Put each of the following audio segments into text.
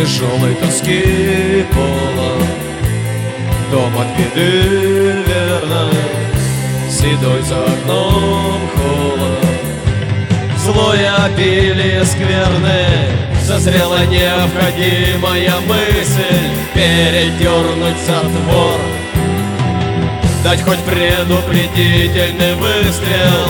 тяжелой тоски полон, дом от беды верно, седой за окном холод. Злой обилие скверны, созрела необходимая мысль передернуть затвор, дать хоть предупредительный выстрел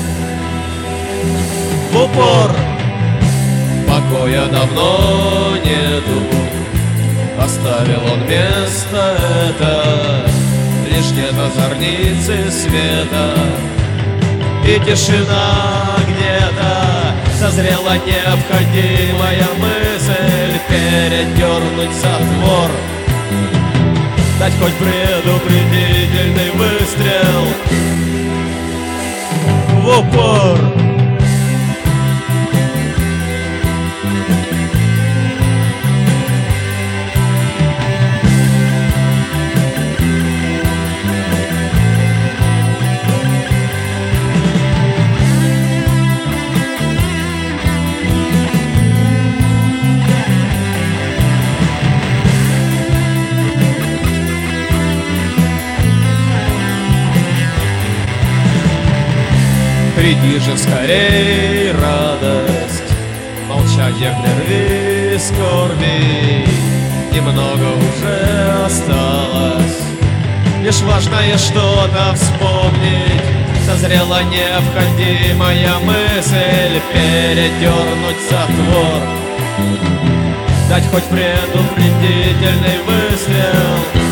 в упор. Покоя давно нету, оставил он место это, лишь нет озорницы света и тишина где-то. Созрела необходимая мысль передернуть затвор, дать хоть предупредительный выстрел в упор. Приди же скорей, радость, молчание в нерве скорби, немного уже осталось, лишь важное что-то вспомнить. Созрела необходимая мысль передернуть затвор, дать хоть предупредительный выстрел